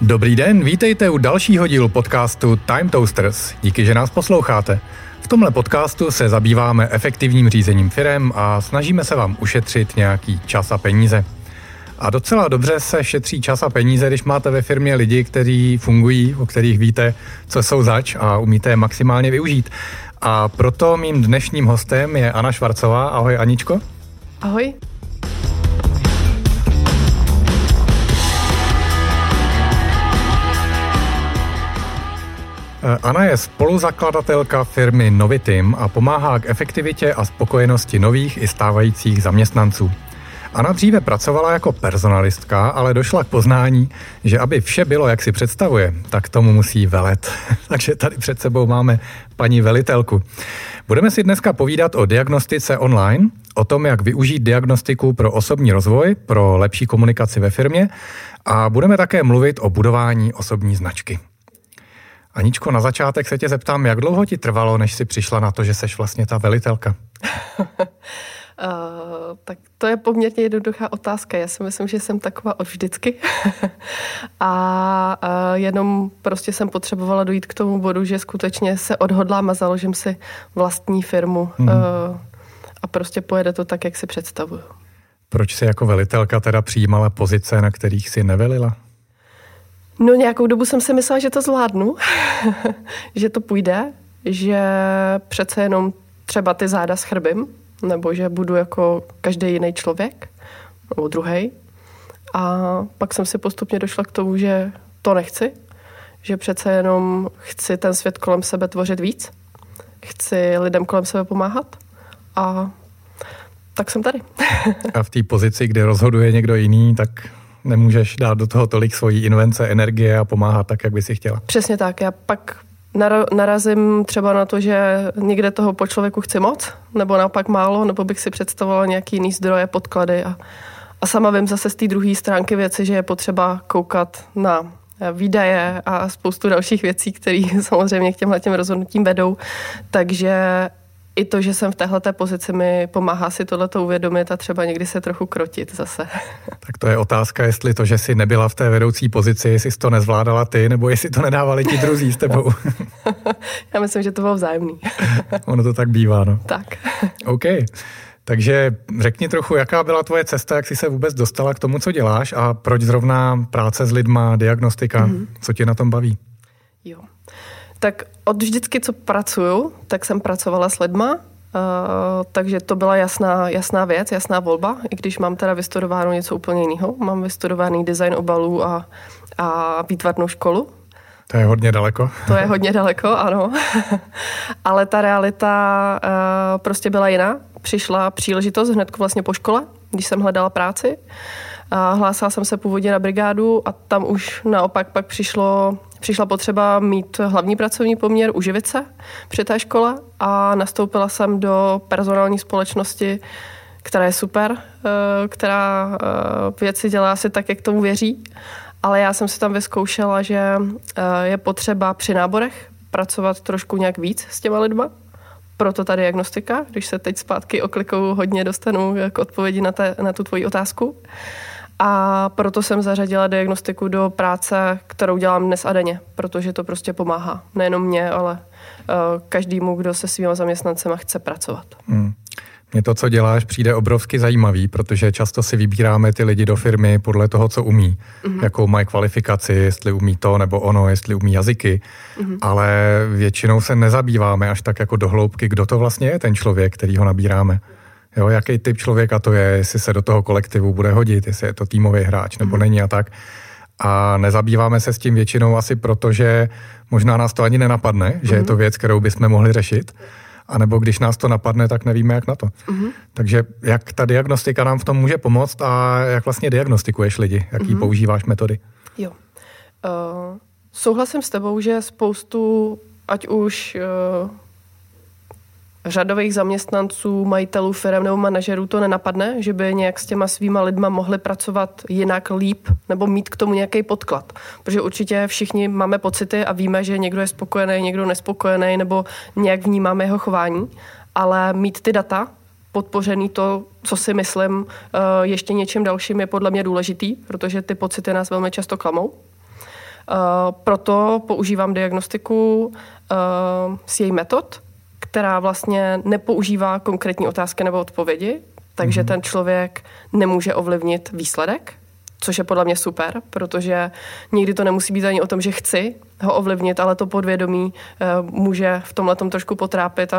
Dobrý den, vítejte u dalšího dílu podcastu Time Toasters. Díky, že nás posloucháte. V tomhle podcastu se zabýváme efektivním řízením firem a snažíme se vám ušetřit nějaký čas a peníze. A docela dobře se šetří čas a peníze, když máte ve firmě lidi, kteří fungují, o kterých víte, co jsou zač a umíte je maximálně využít. A proto mým dnešním hostem je Anna Švarcová. Ahoj, Aničko. Ahoj. Anna je spoluzakladatelka firmy Novitym a pomáhá k efektivitě a spokojenosti nových i stávajících zaměstnanců. Anna dříve pracovala jako personalistka, ale došla k poznání, že aby vše bylo, jak si představuje, tak tomu musí velet. Takže tady před sebou máme paní velitelku. Budeme si dneska povídat o diagnostice online, o tom, jak využít diagnostiku pro osobní rozvoj, pro lepší komunikaci ve firmě a budeme také mluvit o budování osobní značky. Aničko, na začátek se tě zeptám, jak dlouho ti trvalo, než jsi přišla na to, že seš vlastně ta velitelka? Tak to je poměrně jednoduchá otázka. Já si myslím, že jsem taková od vždycky. Jenom prostě jsem potřebovala dojít k tomu bodu, že skutečně se odhodlám a založím si vlastní firmu a prostě pojede to tak, jak si představuju. Proč jsi jako velitelka teda přijímala pozice, na kterých jsi nevelila? No nějakou dobu jsem si myslela, že to zvládnu, že to půjde, že přece jenom třeba ty záda schrbím, nebo že budu jako každý jiný člověk, nebo druhej. A pak jsem si postupně došla k tomu, že to nechci, že přece jenom chci ten svět kolem sebe tvořit víc, chci lidem kolem sebe pomáhat a tak jsem tady. A v té pozici, kde rozhoduje někdo jiný, tak nemůžeš dát do toho tolik svojí invence, energie a pomáhat tak, jak by si chtěla. Přesně tak. Já pak narazím třeba na to, že někde toho po člověku chci moc, nebo naopak málo, nebo bych si představovala nějaký jiný zdroje, podklady a sama vím zase z té druhé stránky věci, že je potřeba koukat na výdaje a spoustu dalších věcí, které samozřejmě k těmhletěm rozhodnutím vedou. Takže i to, že jsem v téhleté pozici, mi pomáhá si tohleto uvědomit a třeba někdy se trochu krotit zase. Tak to je otázka, jestli to, že jsi nebyla v té vedoucí pozici, jestli jsi to nezvládala ty, nebo jestli to nedávali ti druzí s tebou. Já myslím, že to bylo vzájemný. Ono to tak bývá, no. Tak. OK. Takže řekni trochu, jaká byla tvoje cesta, jak jsi se vůbec dostala k tomu, co děláš a proč zrovna práce s lidma, diagnostika, co tě na tom baví? Jo. Tak od vždycky, co pracuju, tak jsem pracovala s lidma, takže to byla jasná věc, jasná volba, i když mám teda vystudováno něco úplně jiného. Mám vystudovaný design obalů a výtvarnou školu. To je hodně daleko. To je hodně daleko, ano. Ale ta realita prostě byla jiná. Přišla příležitost hned vlastně po škole, když jsem hledala práci. Hlásila jsem se původně na brigádu a tam už naopak pak přišla potřeba mít hlavní pracovní poměr, uživit se při té škole a nastoupila jsem do personální společnosti, která je super, která věci dělá si tak, jak tomu věří, ale já jsem si tam vyzkoušela, že je potřeba při náborech pracovat trošku nějak víc s těma lidma. Proto ta diagnostika, když se teď zpátky oklikou hodně dostanu k odpovědi na tu tvoji otázku. A proto jsem zařadila diagnostiku do práce, kterou dělám dnes a denně, protože to prostě pomáhá. Nejenom mě, ale každému, kdo se svýma zaměstnancema chce pracovat. Mně to, co děláš, přijde obrovsky zajímavý, protože často si vybíráme ty lidi do firmy podle toho, co umí. Jakou mají kvalifikaci, jestli umí to nebo ono, jestli umí jazyky. Ale většinou se nezabýváme až tak jako do hloubky, kdo to vlastně je ten člověk, který ho nabíráme. Jo, jaký typ člověka to je, jestli se do toho kolektivu bude hodit, jestli je to týmový hráč nebo není a tak. A nezabýváme se s tím většinou asi proto, že možná nás to ani nenapadne, že je to věc, kterou bychom mohli řešit. A nebo když nás to napadne, tak nevíme, jak na to. Takže jak ta diagnostika nám v tom může pomoct a jak vlastně diagnostikuješ lidi, jaký používáš metody? Jo. Souhlasím s tebou, že spoustu, ať už řadových zaměstnanců, majitelů firem nebo manažerů to nenapadne, že by nějak s těma svýma lidma mohli pracovat jinak, líp, nebo mít k tomu nějaký podklad. Protože určitě všichni máme pocity a víme, že někdo je spokojený, někdo nespokojený, nebo nějak vnímáme jeho chování, ale mít ty data, podpořený to, co si myslím, ještě něčím dalším je podle mě důležitý, protože ty pocity nás velmi často klamou. Proto používám diagnostiku s její metod, která vlastně nepoužívá konkrétní otázky nebo odpovědi, takže ten člověk nemůže ovlivnit výsledek, což je podle mě super, protože nikdy to nemusí být ani o tom, že chci ho ovlivnit, ale to podvědomí může v tomhletom trošku potrápit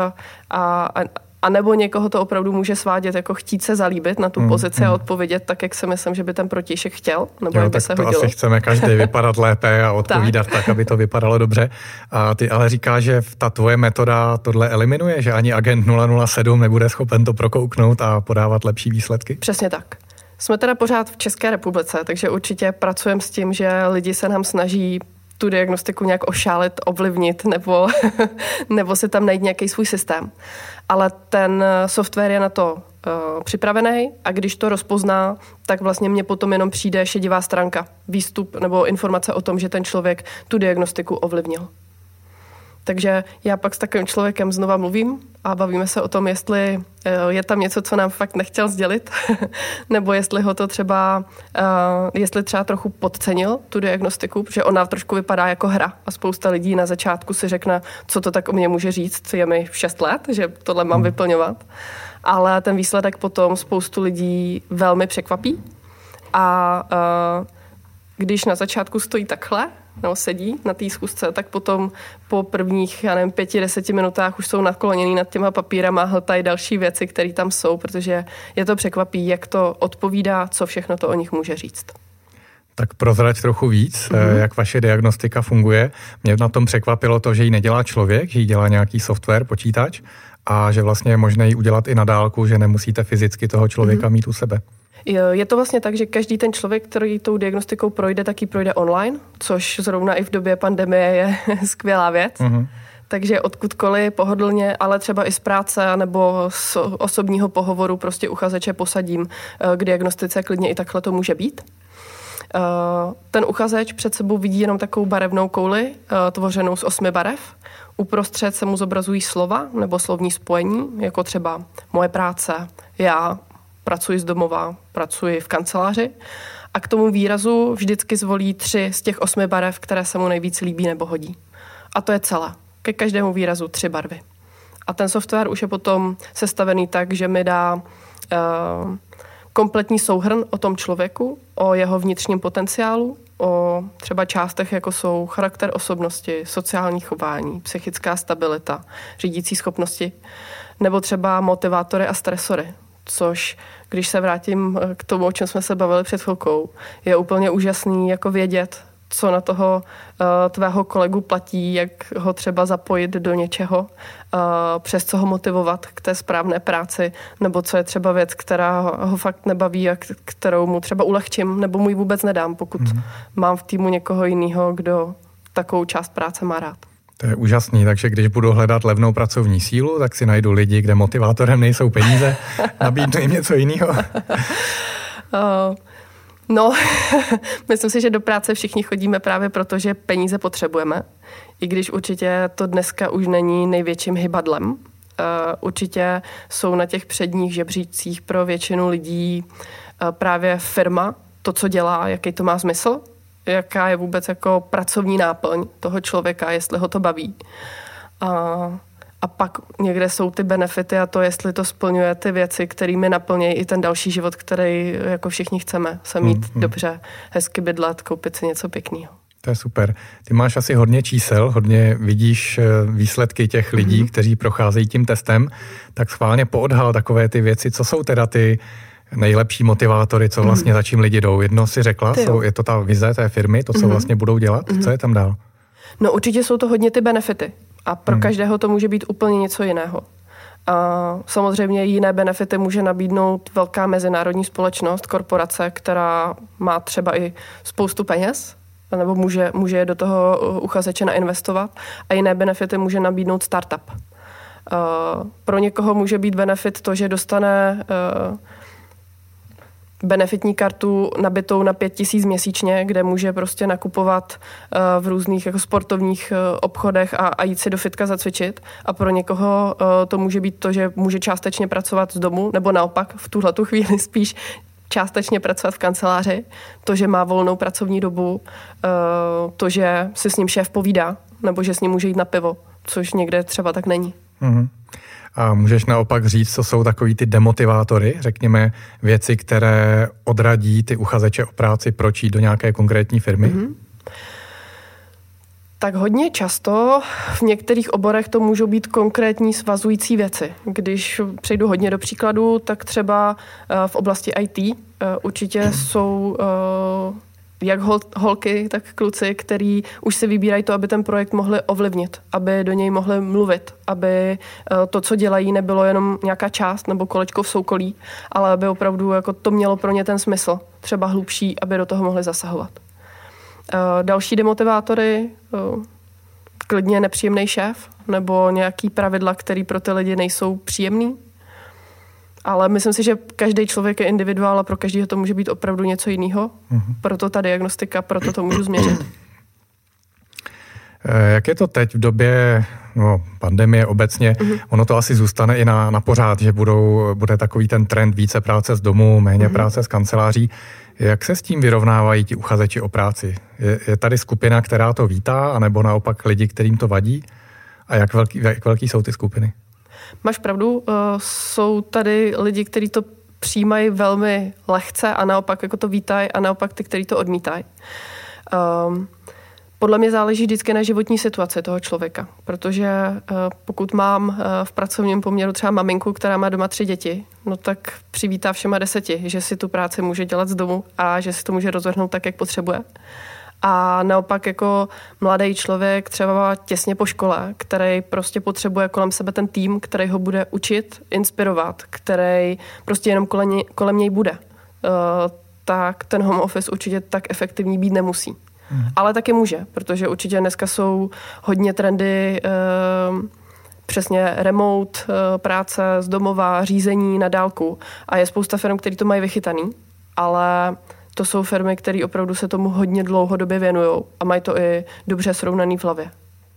a nebo někoho to opravdu může svádět, jako chtít se zalíbit na tu pozici a odpovědět tak, jak si myslím, že by ten protějšek chtěl, nebo jak by se hodilo. Asi chceme každý vypadat lépe a odpovídat tak, aby to vypadalo dobře. A ty ale říkáš, že ta tvoje metoda tohle eliminuje, že ani agent 007 nebude schopen to prokouknout a podávat lepší výsledky? Přesně tak. Jsme teda pořád v České republice, takže určitě pracujeme s tím, že lidi se nám snaží tu diagnostiku nějak ošálit, ovlivnit nebo si tam najít nějaký svůj systém. Ale ten software je na to připravený a když to rozpozná, tak vlastně mně potom jenom přijde šedivá stránka, výstup nebo informace o tom, že ten člověk tu diagnostiku ovlivnil. Takže já pak s takovým člověkem znova mluvím a bavíme se o tom, jestli je tam něco, co nám fakt nechtěl sdělit, nebo jestli ho to jestli třeba trochu podcenil tu diagnostiku, protože ona trošku vypadá jako hra a spousta lidí na začátku si řekne, co to tak o mě může říct, je mi 6 let, že tohle mám vyplňovat. Ale ten výsledek potom spoustu lidí velmi překvapí a když na začátku stojí takhle, nebo sedí na té schůzce, tak potom po prvních, 5-10 minutách už jsou nakloněný nad těma papírama a hltají další věci, které tam jsou, protože je to překvapí, jak to odpovídá, co všechno to o nich může říct. Tak prozrať trochu víc, jak vaše diagnostika funguje. Mě na tom překvapilo to, že ji nedělá člověk, že ji dělá nějaký software, počítač a že vlastně je možné ji udělat i na dálku, že nemusíte fyzicky toho člověka mít u sebe. Je to vlastně tak, že každý ten člověk, který tou diagnostikou projde, tak ji projde online, což zrovna i v době pandemie je skvělá věc. Takže odkudkoliv pohodlně, ale třeba i z práce nebo z osobního pohovoru prostě uchazeče posadím k diagnostice, klidně i takhle to může být. Ten uchazeč před sebou vidí jenom takovou barevnou kouli, tvořenou z 8 barev. Uprostřed se mu zobrazují slova nebo slovní spojení, jako třeba moje práce, já, pracuji z domova, pracuji v kanceláři a k tomu výrazu vždycky zvolí 3 z těch 8 barev, které se mu nejvíc líbí nebo hodí. A to je celé. Ke každému výrazu 3 barvy. A ten software už je potom sestavený tak, že mi dá kompletní souhrn o tom člověku, o jeho vnitřním potenciálu, o třeba částech, jako jsou charakter osobnosti, sociální chování, psychická stabilita, řídící schopnosti, nebo třeba motivátory a stresory. Což, když se vrátím k tomu, o čem jsme se bavili před chvilkou, je úplně úžasný jako vědět, co na toho tvého kolegu platí, jak ho třeba zapojit do něčeho, přes co ho motivovat k té správné práci, nebo co je třeba věc, která ho fakt nebaví a kterou mu třeba ulehčím, nebo mu ji vůbec nedám, pokud mám v týmu někoho jiného, kdo takovou část práce má rád. To je úžasný, takže když budu hledat levnou pracovní sílu, tak si najdu lidi, kde motivátorem nejsou peníze, nabídnu jim něco jiného. No, myslím si, že do práce všichni chodíme právě proto, že peníze potřebujeme, i když určitě to dneska už není největším hybadlem. Určitě jsou na těch předních žebříčcích pro většinu lidí právě firma, to, co dělá, jaký to má smysl, jaká je vůbec jako pracovní náplň toho člověka, jestli ho to baví. A pak někde jsou ty benefity a to, jestli to splňuje ty věci, kterými naplnějí i ten další život, který jako všichni chceme. Se mít dobře, hezky bydlet, koupit si něco pěkného. To je super. Ty máš asi hodně čísel, hodně vidíš výsledky těch lidí, kteří procházejí tím testem, tak schválně poodhal takové ty věci, co jsou teda ty nejlepší motivátory, co vlastně za čím lidi jdou. Jedno si řekla, je to ta vize té firmy, to, co vlastně budou dělat, co je tam dál? No určitě jsou to hodně ty benefity a pro každého to může být úplně něco jiného. A samozřejmě jiné benefity může nabídnout velká mezinárodní společnost, korporace, která má třeba i spoustu peněz, nebo může je do toho uchazeče nainvestovat a jiné benefity může nabídnout startup. Pro někoho může být benefit to, že dostane benefitní kartu nabitou na 5 000 měsíčně, kde může prostě nakupovat v různých jako sportovních obchodech a jít si do fitka zacvičit. A pro někoho to může být to, že může částečně pracovat z domu, nebo naopak v tuhletu chvíli spíš částečně pracovat v kanceláři, to, že má volnou pracovní dobu, to, že si s ním šéf povídá, nebo že s ním může jít na pivo, což někde třeba tak není. Mm-hmm. A můžeš naopak říct, co jsou takový ty demotivátory, řekněme věci, které odradí ty uchazeče o práci, proč jít do nějaké konkrétní firmy? Mm-hmm. Tak hodně často v některých oborech to můžou být konkrétní svazující věci. Když přejdu hodně do příkladu, tak třeba v oblasti IT určitě jsou jak holky, tak kluci, který už si vybírají to, aby ten projekt mohli ovlivnit, aby do něj mohli mluvit, aby to, co dělají, nebylo jenom nějaká část nebo kolečko v soukolí, ale aby opravdu jako to mělo pro ně ten smysl, třeba hlubší, aby do toho mohli zasahovat. Další demotivátory, klidně nepříjemný šéf nebo nějaký pravidla, který pro ty lidi nejsou příjemný. Ale myslím si, že každý člověk je individuál a pro každého to může být opravdu něco jiného. Proto ta diagnostika, proto to můžu změřit. Jak je to teď v době pandemie obecně? Ono to asi zůstane i na pořád, že bude takový ten trend více práce z domu, méně práce z kanceláří. Jak se s tím vyrovnávají ti uchazeči o práci? Je tady skupina, která to vítá, anebo naopak lidi, kterým to vadí? A jak velký jsou ty skupiny? Máš pravdu, jsou tady lidi, kteří to přijímají velmi lehce a naopak jako to vítají a naopak ty, kteří to odmítají. Podle mě záleží vždycky na životní situaci toho člověka, protože pokud mám v pracovním poměru třeba maminku, která má doma 3 děti, no tak přivítá všema 10, že si tu práci může dělat z domu a že si to může rozvrhnout tak, jak potřebuje. A naopak jako mladý člověk třeba těsně po škole, který prostě potřebuje kolem sebe ten tým, který ho bude učit, inspirovat, který prostě jenom kolem něj bude, tak ten home office určitě tak efektivní být nemusí. Ale taky může, protože určitě dneska jsou hodně trendy přesně remote práce z domova, řízení na dálku a je spousta firm, který to mají vychytaný, ale to jsou firmy, které opravdu se tomu hodně dlouhodobě věnují a mají to i dobře srovnaný v hlavě.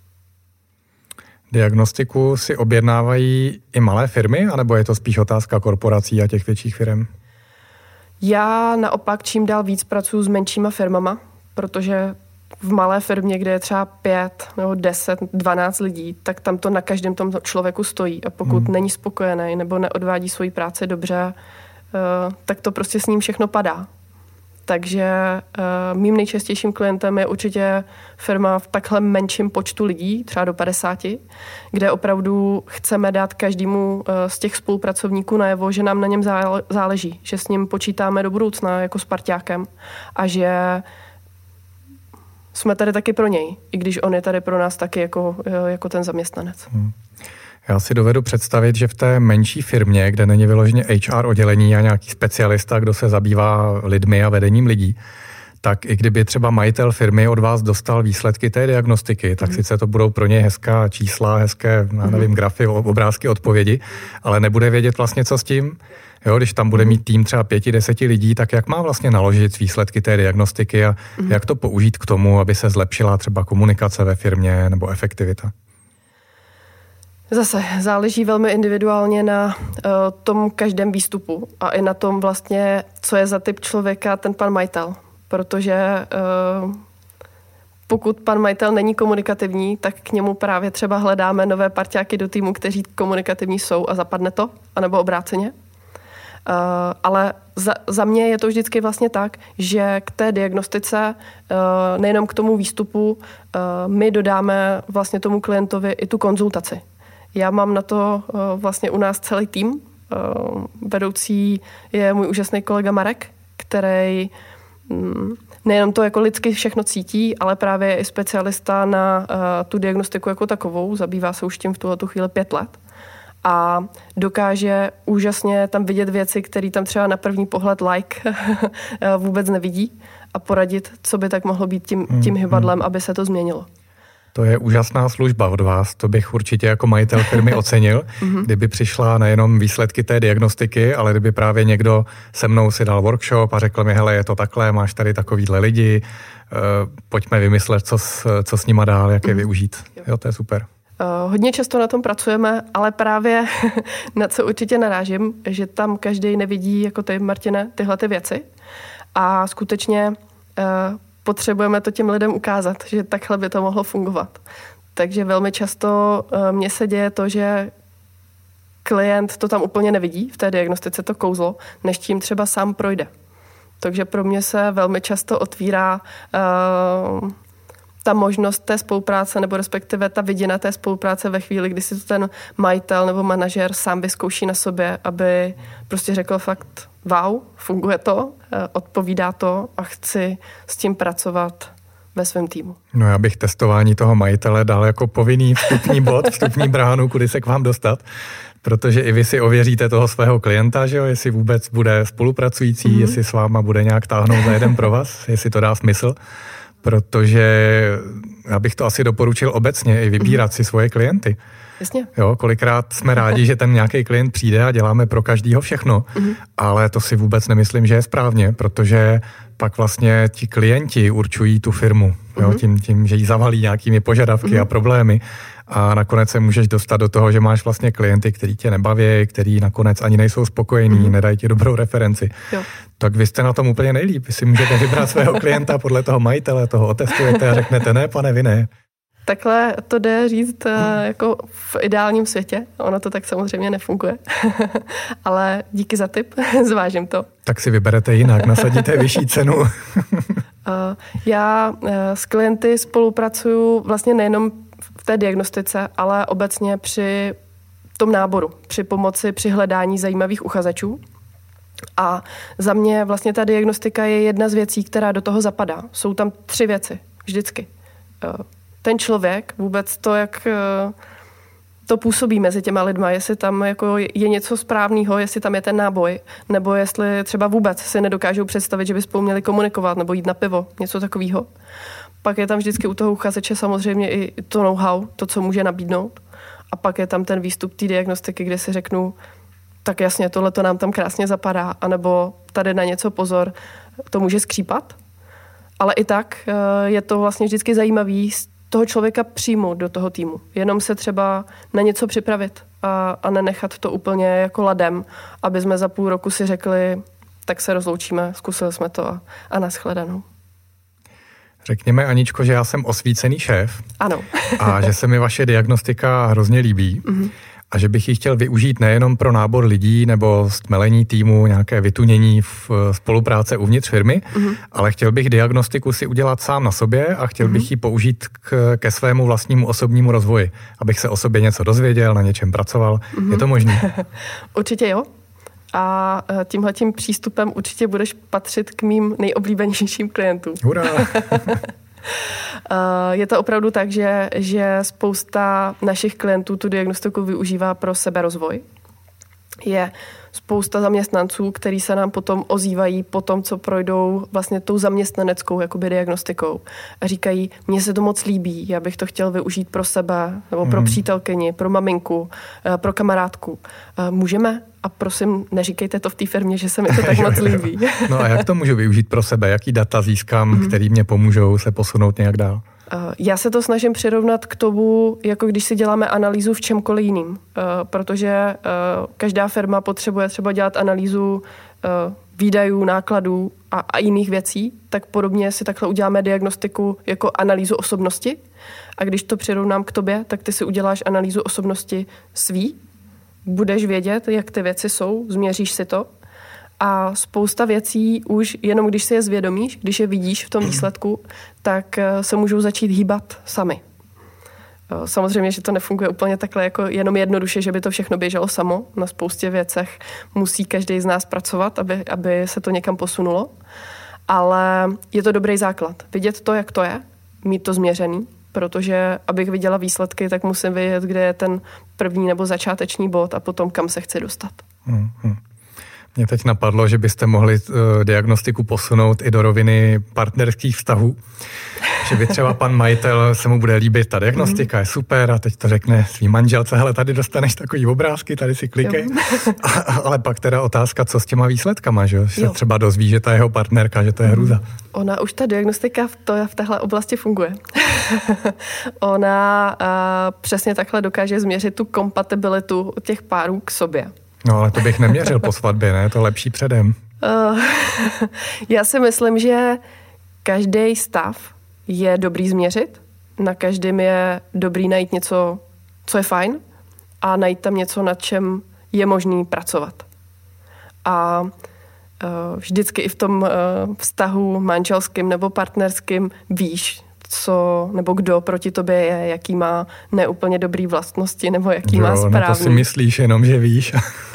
Diagnostiku si objednávají i malé firmy, anebo je to spíš otázka korporací a těch větších firm? Já naopak čím dál víc pracuji s menšíma firmama, protože v malé firmě, kde je třeba 5 nebo 10, 12 lidí, tak tam to na každém tom člověku stojí a pokud není spokojený nebo neodvádí svoji práci dobře, tak to prostě s ním všechno padá. Takže mým nejčastějším klientem je určitě firma v takhle menším počtu lidí, třeba do 50, kde opravdu chceme dát každému z těch spolupracovníků najevo, že nám na něm záleží, že s ním počítáme do budoucna jako s parťákem a že jsme tady taky pro něj, i když on je tady pro nás taky jako ten zaměstnanec. Já si dovedu představit, že v té menší firmě, kde není vyloženě HR oddělení a nějaký specialista, kdo se zabývá lidmi a vedením lidí, tak i kdyby třeba majitel firmy od vás dostal výsledky té diagnostiky, tak sice to budou pro něj hezká čísla, hezké, grafy, obrázky, odpovědi, ale nebude vědět vlastně, co s tím. Jo, když tam bude mít tým třeba 5-10 lidí, tak jak má vlastně naložit s výsledky té diagnostiky a jak to použít k tomu, aby se zlepšila třeba komunikace ve firmě nebo efektivita? Zase záleží velmi individuálně na tom každém výstupu a i na tom vlastně, co je za typ člověka ten pan majitel. Protože pokud pan majitel není komunikativní, tak k němu právě třeba hledáme nové parťáky do týmu, kteří komunikativní jsou a zapadne to, anebo obráceně. Ale za mě je to vždycky vlastně tak, že k té diagnostice, nejenom k tomu výstupu, my dodáme vlastně tomu klientovi i tu konzultaci. Já mám na to vlastně u nás celý tým. Vedoucí je můj úžasný kolega Marek, který nejenom to jako lidsky všechno cítí, ale právě je i specialista na tu diagnostiku jako takovou. Zabývá se už tím v tuhletu chvíli 5 let. A dokáže úžasně tam vidět věci, které tam třeba na první pohled vůbec nevidí a poradit, co by tak mohlo být tím hybadlem, aby se to změnilo. To je úžasná služba od vás, to bych určitě jako majitel firmy ocenil, kdyby přišla nejenom výsledky té diagnostiky, ale kdyby právě někdo se mnou si dal workshop a řekl mi, hele, je to takhle, máš tady takovýhle lidi, pojďme vymyslet, co s nima dál, jak je využít. Jo, to je super. Hodně často na tom pracujeme, ale právě na co určitě narážím, že tam každý nevidí, jako ty, Martine, tyhle ty věci. A skutečně potřebujeme to těm lidem ukázat, že takhle by to mohlo fungovat. Takže velmi často mně se děje to, že klient to tam úplně nevidí v té diagnostice, to kouzlo, než tím třeba sám projde. Takže pro mě se velmi často otvírá ta možnost té spolupráce, nebo respektive ta vidina té spolupráce ve chvíli, kdy si to ten majitel nebo manažer sám vyzkouší na sobě, aby prostě řekl fakt wow, funguje to, odpovídá to a chci s tím pracovat ve svém týmu. No já bych testování toho majitele dal jako povinný vstupní bod, vstupní bránu, kudy se k vám dostat, protože i vy si ověříte toho svého klienta, že jo, jestli vůbec bude spolupracující, jestli s váma bude nějak táhnout za jeden pro vás, jestli to dá smysl, protože já bych to asi doporučil obecně i vybírat si svoje klienty. Jasně. Jo, kolikrát jsme rádi, že ten nějaký klient přijde a děláme pro každýho všechno, ale to si vůbec nemyslím, že je správně, protože pak vlastně ti klienti určují tu firmu, jo, tím, že jí zavalí nějakými požadavky a problémy a nakonec se můžeš dostat do toho, že máš vlastně klienty, který tě nebaví, který nakonec ani nejsou spokojení, nedají ti dobrou referenci. Jo. Tak vy jste na tom úplně nejlíp. Vy si můžete vybrat svého klienta podle toho majitele, toho otestujete a řeknete ne, pane, vy ne. Takhle to jde říct jako v ideálním světě. Ono to tak samozřejmě nefunguje. Ale díky za tip, zvážím to. Tak si vyberete jinak, nasadíte vyšší cenu. Já s klienty spolupracuju vlastně nejenom v té diagnostice, ale obecně při tom náboru, při pomoci, při hledání zajímavých uchazečů. A za mě vlastně ta diagnostika je jedna z věcí, která do toho zapadá. Jsou tam 3 věci, vždycky. Ten člověk, vůbec to, jak to působí mezi těma lidma, jestli tam jako je něco správného, jestli tam je ten náboj, nebo jestli třeba vůbec si nedokážou představit, že by spolu měli komunikovat nebo jít na pivo, něco takového. Pak je tam vždycky u toho uchazeče samozřejmě i to know-how, to, co může nabídnout. A pak je tam ten výstup té diagnostiky, kde si řeknu, tak jasně, tohle to nám tam krásně zapadá, anebo tady na něco pozor, to může skřípat. Ale i tak je to vlastně vždycky zajímavý toho člověka přijmout do toho týmu. Jenom se třeba na něco připravit a nenechat to úplně jako ladem, aby jsme za půl roku si řekli, tak se rozloučíme, zkusili jsme to a nashledanou. Řekněme, Aničko, že já jsem osvícený šéf. Ano. A že se mi vaše diagnostika hrozně líbí. A že bych ji chtěl využít nejenom pro nábor lidí nebo stmelení týmu, nějaké vytunění v spolupráce uvnitř firmy, ale chtěl bych diagnostiku si udělat sám na sobě a chtěl bych ji použít ke svému vlastnímu osobnímu rozvoji, abych se o sobě něco dozvěděl, na něčem pracoval. Je to možné? Určitě jo. A tímhletím přístupem určitě budeš patřit k mým nejoblíbenějším klientům. Hurá! Je to opravdu tak, že spousta našich klientů tu diagnostiku využívá pro seberozvoj. Je spousta zaměstnanců, kteří se nám potom ozývají po tom, co projdou vlastně tou zaměstnaneckou jakoby diagnostikou. A říkají, mně se to moc líbí, já bych to chtěl využít pro sebe, nebo pro přítelkyni, pro maminku, pro kamarádku. Můžeme? A prosím, neříkejte to v té firmě, že se mi to tak moc líbí. No a jak to můžu využít pro sebe? Jaký data získám, který mě pomůžou se posunout nějak dál? Já se to snažím přirovnat k tomu, jako když si děláme analýzu v čemkoliv jiným, protože každá firma potřebuje třeba dělat analýzu výdajů, nákladů a jiných věcí, tak podobně si takhle uděláme diagnostiku jako analýzu osobnosti a když to přirovnám k tobě, tak ty si uděláš analýzu osobnosti svý, budeš vědět, jak ty věci jsou, změříš si to a spousta věcí už jenom když si je zvědomíš, když je vidíš v tom výsledku, tak se můžou začít hýbat sami. Samozřejmě, že to nefunguje úplně takhle jako jenom jednoduše, že by to všechno běželo samo. Na spoustě věcech musí každý z nás pracovat, aby se to někam posunulo. Ale je to dobrý základ. Vidět to, jak to je, mít to změřený, protože abych viděla výsledky, tak musím vědět, kde je ten první nebo začáteční bod a potom kam se chci dostat. Mě teď napadlo, že byste mohli diagnostiku posunout i do roviny partnerských vztahů. Že by třeba pan majitel, se mu bude líbit ta diagnostika, je super a teď to řekne svý manželce, hele, tady dostaneš takový obrázky, tady si klikej. Ale pak teda otázka, co s těma výsledkama, že se třeba dozví, že ta jeho partnerka, že to je hrůza. Ona už ta diagnostika v téhle oblasti funguje. Ona přesně takhle dokáže změřit tu kompatibilitu těch párů k sobě. No ale to bych neměřil po svatbě, ne? To lepší předem. Já si myslím, že každý stav je dobrý změřit. Na každém je dobrý najít něco, co je fajn a najít tam něco, na čem je možný pracovat. A vždycky i v tom vztahu manželským nebo partnerským víš, co nebo kdo proti tobě je, jaký má neúplně dobrý vlastnosti nebo jaký má správný. No to si myslíš jenom, že víš.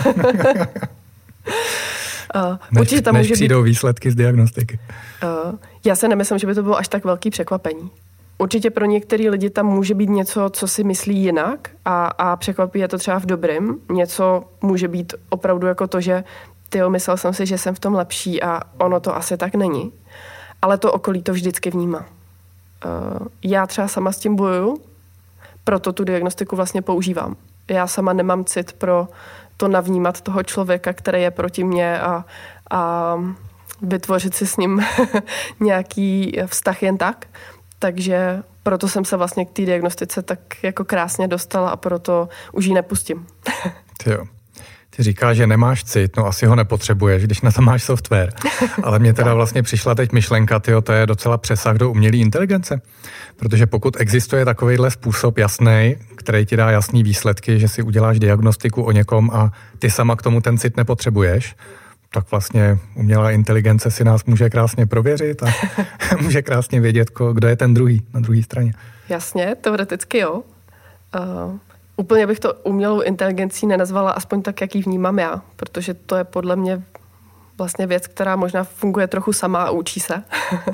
Než přijdou výsledky z diagnostiky. Já se nemyslím, že by to bylo až tak velký překvapení. Určitě pro některý lidi tam může být něco, co si myslí jinak a překvapí je to třeba v dobrým. Něco může být opravdu jako to, že myslel jsem si, že jsem v tom lepší a ono to asi tak není. Ale to okolí to vždycky vnímá. Já třeba sama s tím bojuju, proto tu diagnostiku vlastně používám. Já sama nemám cit pro to navnímat toho člověka, který je proti mně a vytvořit si s ním nějaký vztah jen tak. Takže proto jsem se vlastně k té diagnostice tak jako krásně dostala a proto už ji nepustím. Jo. Ty říkáš, že nemáš cit, no asi ho nepotřebuješ, když na to máš software. Ale mně teda vlastně přišla teď myšlenka, to je docela přesah do umělé inteligence. Protože pokud existuje takovejhle způsob jasný, který ti dá jasný výsledky, že si uděláš diagnostiku o někom a ty sama k tomu ten cit nepotřebuješ, tak vlastně umělá inteligence si nás může krásně prověřit a může krásně vědět, kdo je ten druhý na druhé straně. Jasně, teoreticky jo. Úplně bych to umělou inteligencí nenazvala aspoň tak, jak ji vnímám já, protože to je podle mě vlastně věc, která možná funguje trochu sama a učí se.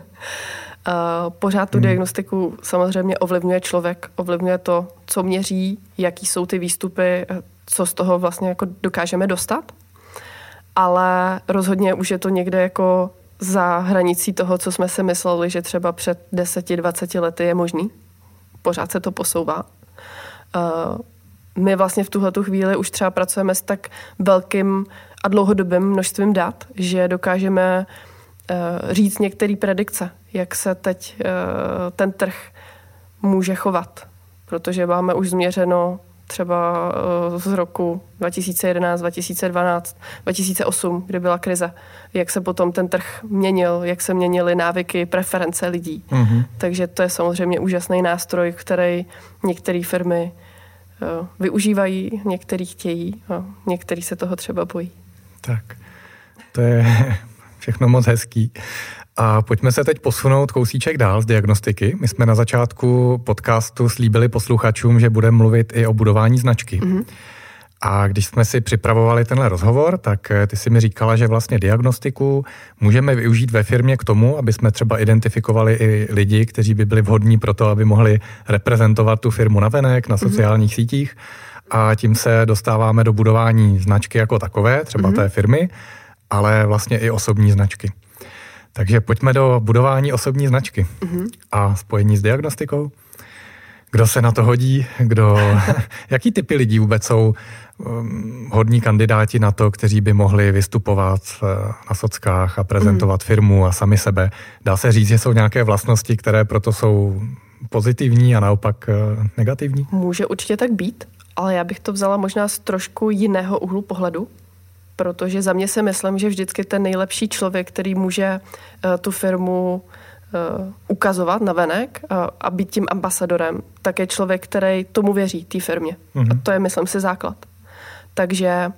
Pořád tu diagnostiku samozřejmě ovlivňuje člověk, ovlivňuje to, co měří, jaký jsou ty výstupy, co z toho vlastně jako dokážeme dostat. Ale rozhodně už je to někde jako za hranicí toho, co jsme si mysleli, že třeba před 10-20 lety je možný. Pořád se to posouvá. My vlastně v tuhletu chvíli už třeba pracujeme s tak velkým a dlouhodobým množstvím dat, že dokážeme říct některé predikce, jak se teď ten trh může chovat. Protože máme už změřeno třeba z roku 2011, 2012, 2008, kdy byla krize, jak se potom ten trh měnil, jak se měnily návyky, preference lidí. Mm-hmm. Takže to je samozřejmě úžasný nástroj, který některé firmy využívají, některý chtějí a některý se toho třeba bojí. Tak, to je všechno moc hezký. A pojďme se teď posunout kousíček dál z diagnostiky. My jsme na začátku podcastu slíbili posluchačům, že budeme mluvit i o budování značky. Mm-hmm. A když jsme si připravovali tenhle rozhovor, tak ty si mi říkala, že vlastně diagnostiku můžeme využít ve firmě k tomu, aby jsme třeba identifikovali i lidi, kteří by byli vhodní pro to, aby mohli reprezentovat tu firmu navenek, na sociálních sítích. A tím se dostáváme do budování značky jako takové, třeba té firmy, ale vlastně i osobní značky. Takže pojďme do budování osobní značky a spojení s diagnostikou. Kdo se na to hodí? Jaký typy lidí vůbec jsou hodní kandidáti na to, kteří by mohli vystupovat na sockách a prezentovat firmu a sami sebe? Dá se říct, že jsou nějaké vlastnosti, které proto jsou pozitivní a naopak negativní? Může určitě tak být, ale já bych to vzala možná z trošku jiného úhlu pohledu. Protože za mě si myslím, že vždycky ten nejlepší člověk, který může tu firmu ukazovat navenek a být tím ambasadorem, tak je člověk, který tomu věří, té firmě. Mm-hmm. A to je, myslím si, základ. Takže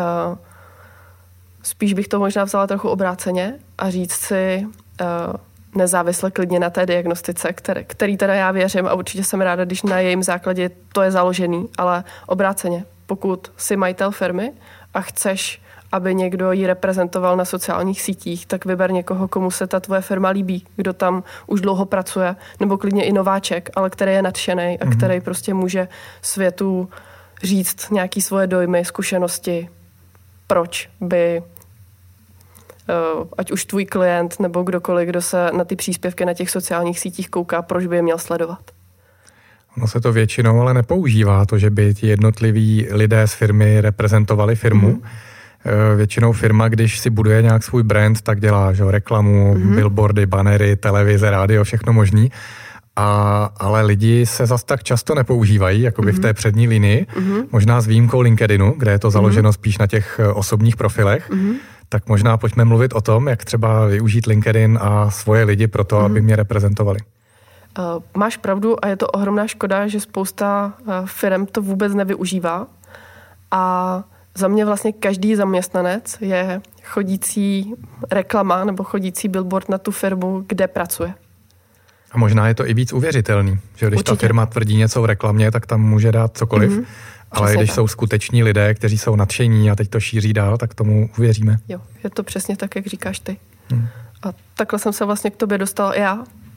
spíš bych to možná vzala trochu obráceně a říct si nezávisle klidně na té diagnostice, který teda já věřím a určitě jsem ráda, když na jejím základě to je založený, ale obráceně. Pokud jsi majitel firmy a chceš, aby někdo ji reprezentoval na sociálních sítích, tak vyber někoho, komu se ta tvoje firma líbí, kdo tam už dlouho pracuje, nebo klidně i nováček, ale který je nadšenej a který prostě může světu říct nějaký svoje dojmy, zkušenosti, proč by ať už tvůj klient nebo kdokoliv, kdo se na ty příspěvky na těch sociálních sítích kouká, proč by je měl sledovat. Ono se to většinou ale nepoužívá, to, že by ti jednotliví lidé z firmy reprezentovali firmu. Většinou firma, když si buduje nějak svůj brand, tak dělá reklamu, billboardy, banery, televize, rádio, všechno možný. Ale lidi se zas tak často nepoužívají, jakoby v té přední linii. Možná s výjimkou LinkedInu, kde je to založeno spíš na těch osobních profilech. Tak možná pojďme mluvit o tom, jak třeba využít LinkedIn a svoje lidi pro to, aby mě reprezentovali. Máš pravdu a je to ohromná škoda, že spousta firm to vůbec nevyužívá. A za mě vlastně každý zaměstnanec je chodící reklama nebo chodící billboard na tu firmu, kde pracuje. A možná je to i víc uvěřitelný, že když ta firma tvrdí něco v reklamě, tak tam může dát cokoliv. Ale když jsou skuteční lidé, kteří jsou nadšení a teď to šíří dál, tak tomu uvěříme. Jo, je to přesně tak, jak říkáš ty. A takhle jsem se vlastně k tobě dostala já.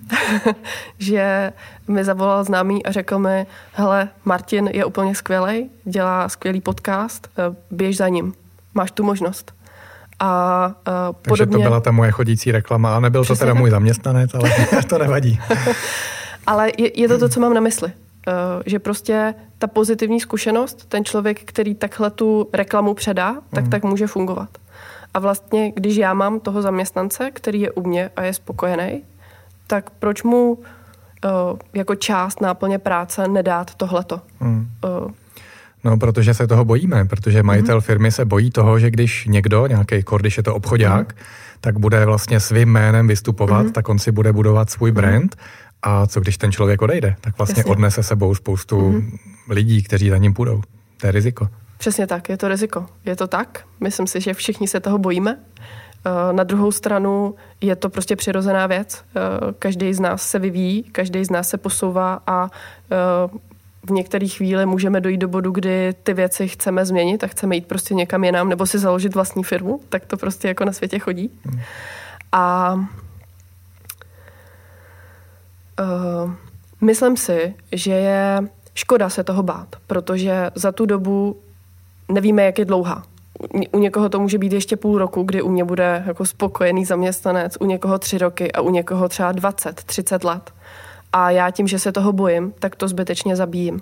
Že mi zavolal známý a řekl mi, hele, Martin je úplně skvělej, dělá skvělý podcast, běž za ním, máš tu možnost. Takže podobně... to byla ta moje chodící reklama a nebyl to teda můj zaměstnanec, ale to nevadí. Ale je to, co mám na mysli. Že prostě ta pozitivní zkušenost, ten člověk, který takhle tu reklamu předá, tak může fungovat. A vlastně, když já mám toho zaměstnance, který je u mě a je spokojený, tak proč mu jako část náplně práce nedát tohleto? No, protože se toho bojíme, protože majitel firmy se bojí toho, že když někdo, nějaký když je to obchodák, tak bude vlastně svým jménem vystupovat, tak on si bude budovat svůj brand a co když ten člověk odejde, tak vlastně odnese sebou spoustu lidí, kteří za ním půjdou. To je riziko. Přesně tak, je to riziko. Je to tak, myslím si, že všichni se toho bojíme. Na druhou stranu je to prostě přirozená věc. Každý z nás se vyvíjí, každý z nás se posouvá a v některé chvíli můžeme dojít do bodu, kdy ty věci chceme změnit a chceme jít prostě někam jinam nebo si založit vlastní firmu, tak to prostě jako na světě chodí. A myslím si, že je škoda se toho bát, protože za tu dobu nevíme, jak je dlouhá. U někoho to může být ještě půl roku, kdy u mě bude jako spokojený zaměstnanec, u někoho 3 roky a u někoho třeba 20, 30 let. A já tím, že se toho bojím, tak to zbytečně zabíjím.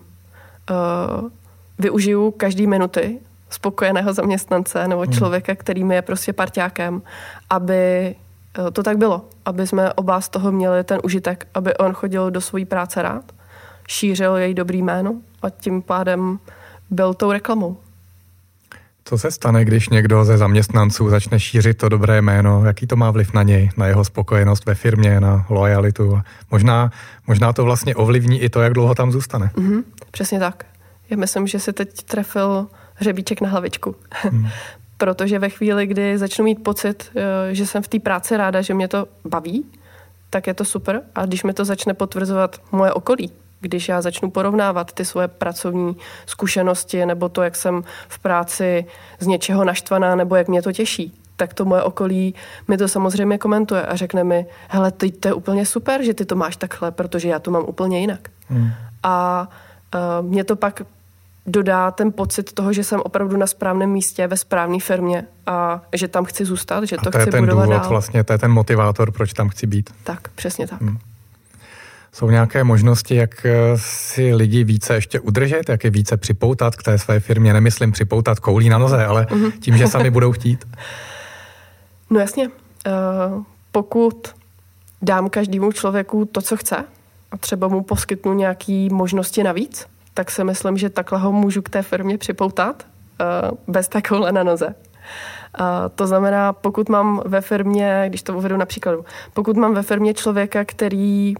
Využiju každý minuty spokojeného zaměstnance nebo člověka, který mi je prostě parťákem, aby to tak bylo. Aby jsme oba z toho měli ten užitek, aby on chodil do své práce rád, šířil její dobrý jméno a tím pádem byl tou reklamou. Co se stane, když někdo ze zaměstnanců začne šířit to dobré jméno? Jaký to má vliv na něj, na jeho spokojenost ve firmě, na lojalitu? A možná to vlastně ovlivní i to, jak dlouho tam zůstane. Přesně tak. Já myslím, že si teď trefil hřebíček na hlavičku. Protože ve chvíli, kdy začnu mít pocit, že jsem v té práci ráda, že mě to baví, tak je to super. A když mi to začne potvrzovat moje okolí, když já začnu porovnávat ty svoje pracovní zkušenosti nebo to, jak jsem v práci z něčeho naštvaná nebo jak mě to těší, tak to moje okolí mi to samozřejmě komentuje a řekne mi, hele, teď to je úplně super, že ty to máš takhle, protože já to mám úplně jinak. A mě to pak dodá ten pocit toho, že jsem opravdu na správném místě, ve správné firmě a že tam chci zůstat, že to chci budovat dál. To je ten důvod vlastně, to je ten motivátor, proč tam chci být. Tak, přesně tak. Jsou nějaké možnosti, jak si lidi více ještě udržet, jak je více připoutat k té své firmě? Nemyslím připoutat koulí na noze, ale tím, že sami budou chtít. No jasně. Pokud dám každému člověku to, co chce a třeba mu poskytnu nějaké možnosti navíc, tak si myslím, že takhle ho můžu k té firmě připoutat bez té koule na noze. To znamená, pokud mám ve firmě, když to uvedu na příkladu, pokud mám ve firmě člověka, který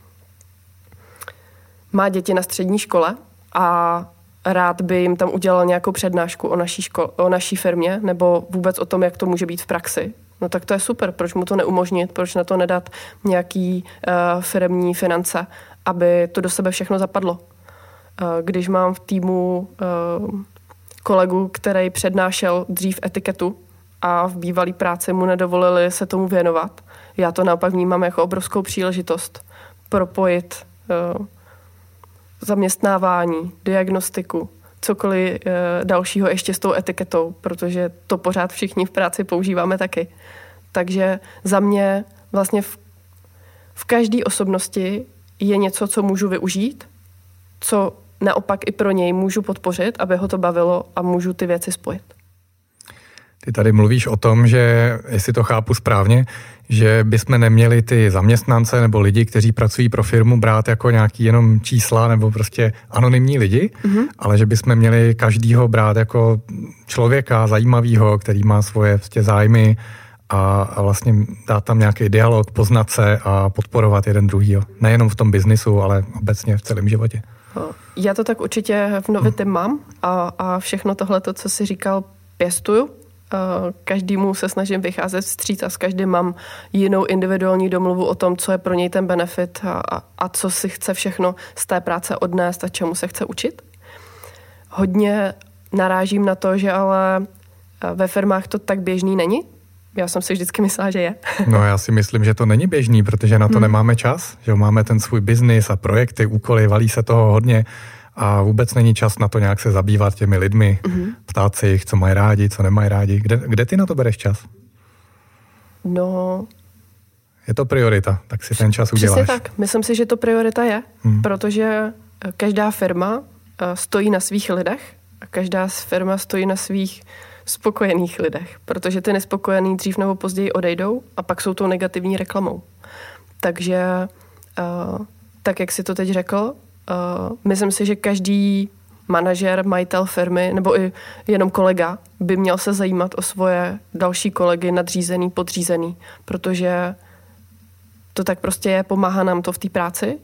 má děti na střední škole a rád by jim tam udělal nějakou přednášku o naší firmě nebo vůbec o tom, jak to může být v praxi, no tak to je super. Proč mu to neumožnit? Proč na to nedat nějaký firemní finance, aby to do sebe všechno zapadlo? Když mám v týmu kolegu, který přednášel dřív etiketu a v bývalý práci mu nedovolili se tomu věnovat, já to naopak vnímám jako obrovskou příležitost propojit zaměstnávání, diagnostiku, cokoliv dalšího ještě s tou etiketou, protože to pořád všichni v práci používáme taky. Takže za mě vlastně v každé osobnosti je něco, co můžu využít, co naopak i pro něj můžu podpořit, aby ho to bavilo a můžu ty věci spojit. Ty tady mluvíš o tom, že, jestli to chápu správně, že bychom neměli ty zaměstnance nebo lidi, kteří pracují pro firmu, brát jako nějaký jenom čísla nebo prostě anonymní lidi, ale že bychom měli každýho brát jako člověka zajímavého, který má svoje prostě zájmy a vlastně dát tam nějaký dialog, poznat se a podporovat jeden druhýho. Nejenom v tom biznisu, ale obecně v celém životě. Já to tak určitě v Novitym mám a všechno tohleto, co jsi říkal, pěstuju. Každému se snažím vycházet vstříc a s každým mám jinou individuální domluvu o tom, co je pro něj ten benefit a co si chce všechno z té práce odnést a čemu se chce učit. Hodně narážím na to, že ale ve firmách to tak běžný není. Já jsem si vždycky myslela, že je. No já si myslím, že to není běžný, protože na to nemáme čas, že máme ten svůj biznis a projekty, úkoly, valí se toho hodně a vůbec není čas na to nějak se zabývat těmi lidmi, ptát se jich, co mají rádi, co nemají rádi. Kde ty na to bereš čas? No... Je to priorita, tak si ten čas uděláš. Přesně tak. Myslím si, že to priorita je, protože každá firma stojí na svých lidech a každá firma stojí na svých spokojených lidech, protože ty nespokojený dřív nebo později odejdou a pak jsou tou negativní reklamou. Takže tak, jak jsi to teď řekl, myslím si, že každý manažer, majitel firmy nebo i jenom kolega by měl se zajímat o svoje další kolegy, nadřízený, podřízený, protože to tak prostě je, pomáhá nám to v té práci.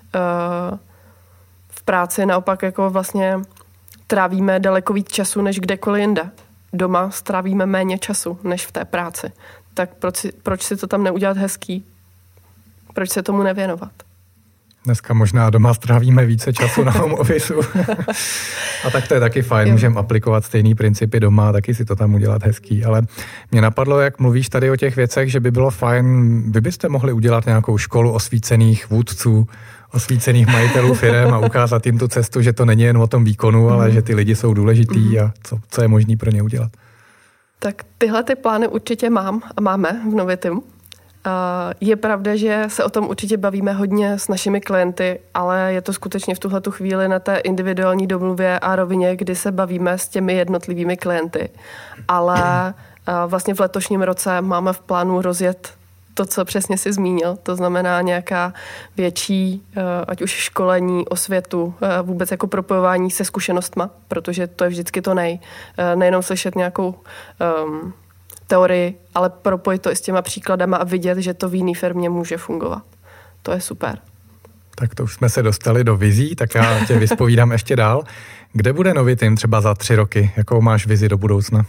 V práci naopak jako vlastně trávíme daleko víc času, než kdekoliv jinde. Doma strávíme méně času, než v té práci. Tak proč si to tam neudělat hezký? Proč se tomu nevěnovat? Dneska možná doma strávíme více času na home officeu. A tak to je taky fajn, můžeme aplikovat stejný principy doma, taky si to tam udělat hezký. Ale mě napadlo, jak mluvíš tady o těch věcech, že by bylo fajn, vy byste mohli udělat nějakou školu osvícených vůdců, osvícených majitelů firem a ukázat jim tu cestu, že to není jen o tom výkonu, ale že ty lidi jsou důležitý a co je možný pro ně udělat. Tak tyhle ty plány určitě mám a máme v Novitym. Je pravda, že se o tom určitě bavíme hodně s našimi klienty, ale je to skutečně v tuhletu chvíli na té individuální domluvě a rovině, kdy se bavíme s těmi jednotlivými klienty. Ale vlastně v letošním roce máme v plánu rozjet to, co přesně si zmínil. To znamená nějaká větší, ať už školení, osvětu, vůbec jako propojování se zkušenostma, protože to je vždycky to nejenom slyšet nějakou teorii, ale propojit to i s těma příkladama a vidět, že to v jiné firmě může fungovat. To je super. Tak to už jsme se dostali do vizí, tak já tě vyspovídám ještě dál. Kde bude Novitym třeba za 3 roky? Jakou máš vizi do budoucna?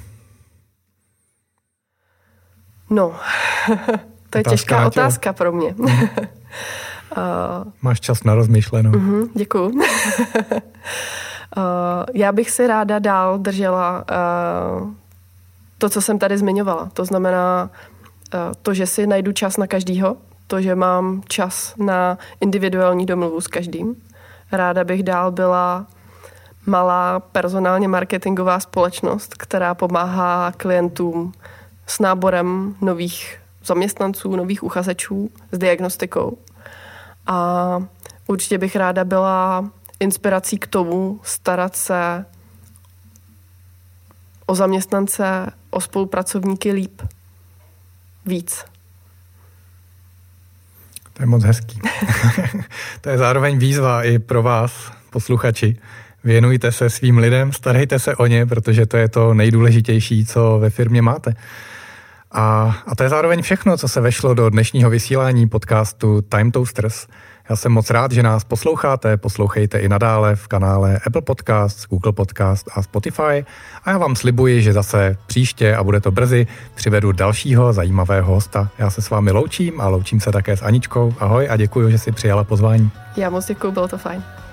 No, to je těžká otázka pro mě. Máš čas na rozmýšlenou. Děkuju. Já bych si ráda dál držela to, co jsem tady zmiňovala. To znamená to, že si najdu čas na každýho, to, že mám čas na individuální domluvu s každým. Ráda bych dál byla malá personálně marketingová společnost, která pomáhá klientům s náborem nových zaměstnanců, nových uchazečů, s diagnostikou. A určitě bych ráda byla inspirací k tomu starat se o zaměstnance, o spolupracovníky líp. Víc. To je moc hezký. To je zároveň výzva i pro vás, posluchači. Věnujte se svým lidem, starejte se o ně, protože to je to nejdůležitější, co ve firmě máte. A to je zároveň všechno, co se vešlo do dnešního vysílání podcastu Time Toasters. Já jsem moc rád, že nás posloucháte, poslouchejte i nadále v kanále Apple Podcast, Google Podcast a Spotify. A já vám slibuji, že zase příště, a bude to brzy, přivedu dalšího zajímavého hosta. Já se s vámi loučím a loučím se také s Aničkou. Ahoj a děkuji, že jsi přijala pozvání. Já moc děkuji, bylo to fajn.